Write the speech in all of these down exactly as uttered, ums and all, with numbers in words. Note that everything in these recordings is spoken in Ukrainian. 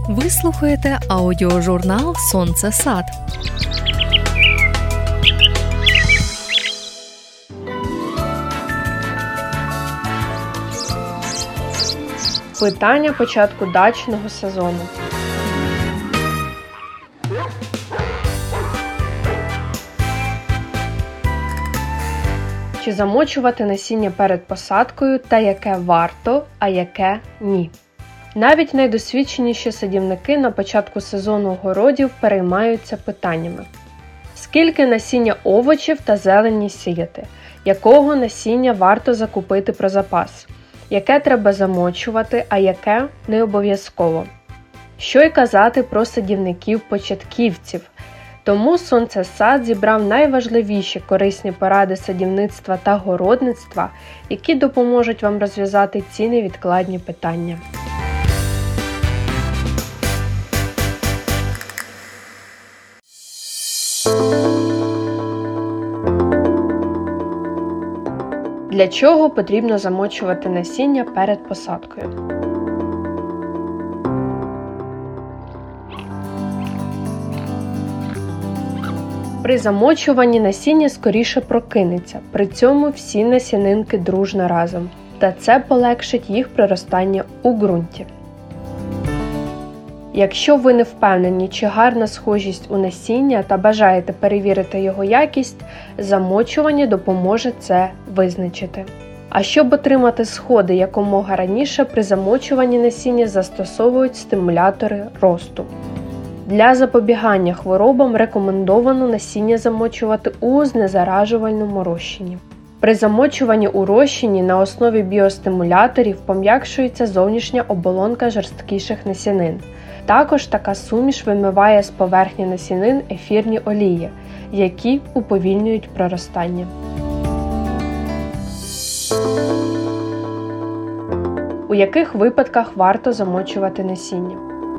Ви слухаєте аудіожурнал «Сонце Сад». Питання початку дачного сезону. Чи замочувати насіння перед посадкою та яке варто, а яке ні? Навіть найдосвідченіші садівники на початку сезону городів переймаються питаннями. Скільки насіння овочів та зелені сіяти? Якого насіння варто закупити про запас? Яке треба замочувати, а яке не обов'язково? Що й казати про садівників-початківців? Тому «Сонце Сад» зібрав найважливіші корисні поради садівництва та городництва, які допоможуть вам розв'язати ці невідкладні питання. Для чого потрібно замочувати насіння перед посадкою? При замочуванні насіння скоріше прокинеться, при цьому всі насінинки дружно разом, та це полегшить їх проростання у ґрунті. Якщо ви не впевнені, чи гарна схожість у насіння та бажаєте перевірити його якість, замочування допоможе це визначити. А щоб отримати сходи якомога раніше, при замочуванні насіння застосовують стимулятори росту. Для запобігання хворобам рекомендовано насіння замочувати у знезаражувальному розчині. При замочуванні у розчині на основі біостимуляторів пом'якшується зовнішня оболонка жорсткіших насінин. Також така суміш вимиває з поверхні насінин ефірні олії, які уповільнюють проростання. У яких випадках варто замочувати насіння?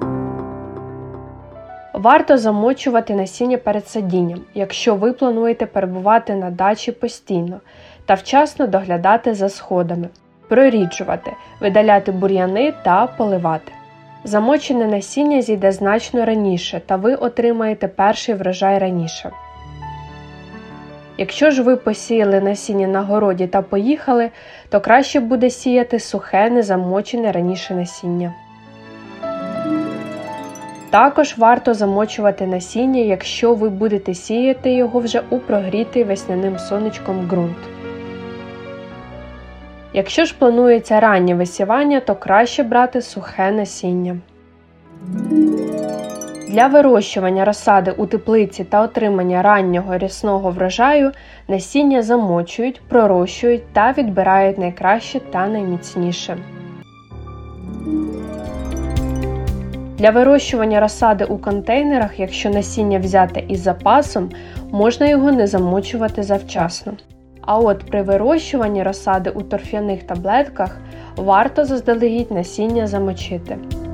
Варто замочувати насіння перед садінням, якщо ви плануєте перебувати на дачі постійно та вчасно доглядати за сходами, проріджувати, видаляти бур'яни та поливати. Замочене насіння зійде значно раніше та ви отримаєте перший врожай раніше. Якщо ж ви посіяли насіння на городі та поїхали, то краще буде сіяти сухе, незамочене раніше насіння. Також варто замочувати насіння, якщо ви будете сіяти його вже у прогрітий весняним сонечком ґрунт. Якщо ж планується раннє висівання, то краще брати сухе насіння. Для вирощування розсади у теплиці та отримання раннього рясного врожаю насіння замочують, пророщують та відбирають найкраще та найміцніше. Для вирощування розсади у контейнерах, якщо насіння взяте із запасом, можна його не замочувати завчасно. А от при вирощуванні розсади у торфяних таблетках варто заздалегідь насіння замочити.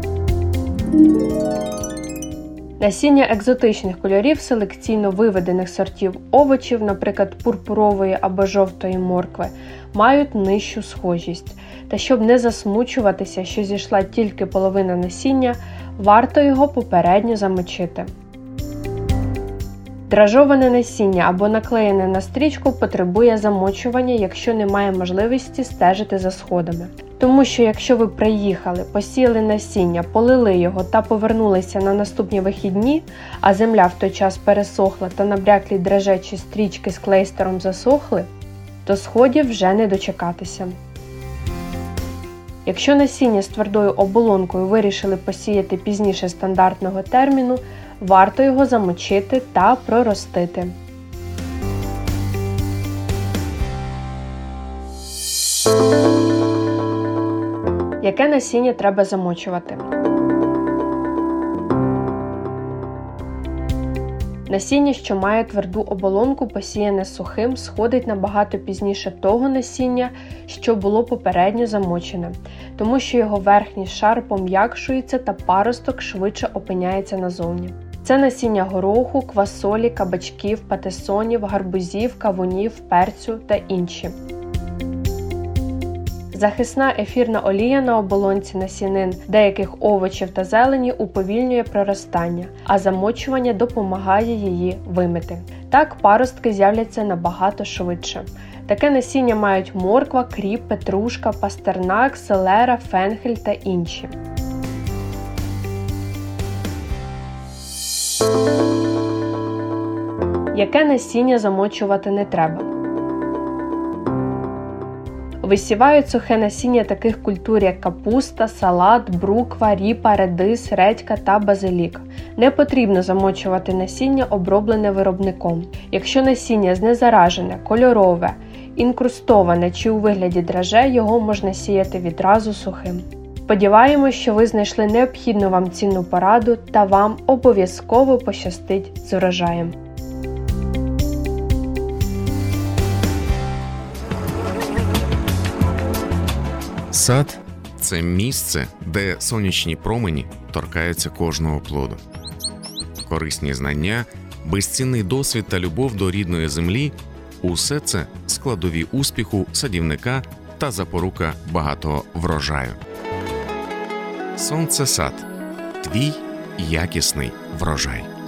Насіння екзотичних кольорів селекційно виведених сортів овочів, наприклад, пурпурової або жовтої моркви, мають нижчу схожість. Та щоб не засмучуватися, що зійшла тільки половина насіння, варто його попередньо замочити. Дражоване насіння або наклеєне на стрічку потребує замочування, якщо немає можливості стежити за сходами. Тому що якщо ви приїхали, посіяли насіння, полили його та повернулися на наступні вихідні, а земля в той час пересохла та набряклі дражечі стрічки з клейстером засохли, то сходів вже не дочекатися. Якщо насіння з твердою оболонкою вирішили посіяти пізніше стандартного терміну, варто його замочити та проростити. Яке насіння треба замочувати? Насіння, що має тверду оболонку, посіяне сухим, сходить набагато пізніше того насіння, що було попередньо замочене, тому що його верхній шар пом'якшується та паросток швидше опиняється назовні. Це насіння гороху, квасолі, кабачків, патисонів, гарбузів, кавунів, перцю та інші. Захисна ефірна олія на оболонці насінин деяких овочів та зелені уповільнює проростання, а замочування допомагає її вимити. Так паростки з'являться набагато швидше. Таке насіння мають морква, кріп, петрушка, пастернак, селера, фенхель та інші. Яке насіння замочувати не треба? Висівають сухе насіння таких культур, як капуста, салат, бруква, ріпа, редис, редька та базилік. Не потрібно замочувати насіння, оброблене виробником. Якщо насіння знезаражене, кольорове, інкрустоване чи у вигляді драже, його можна сіяти відразу сухим. Сподіваємось, що ви знайшли необхідну вам цінну пораду та вам обов'язково пощастить з урожаєм. Сад – це місце, де сонячні промені торкаються кожного плоду. Корисні знання, безцінний досвід та любов до рідної землі – усе це складові успіху садівника та запорука багатого врожаю. Сонцесад – твій якісний врожай.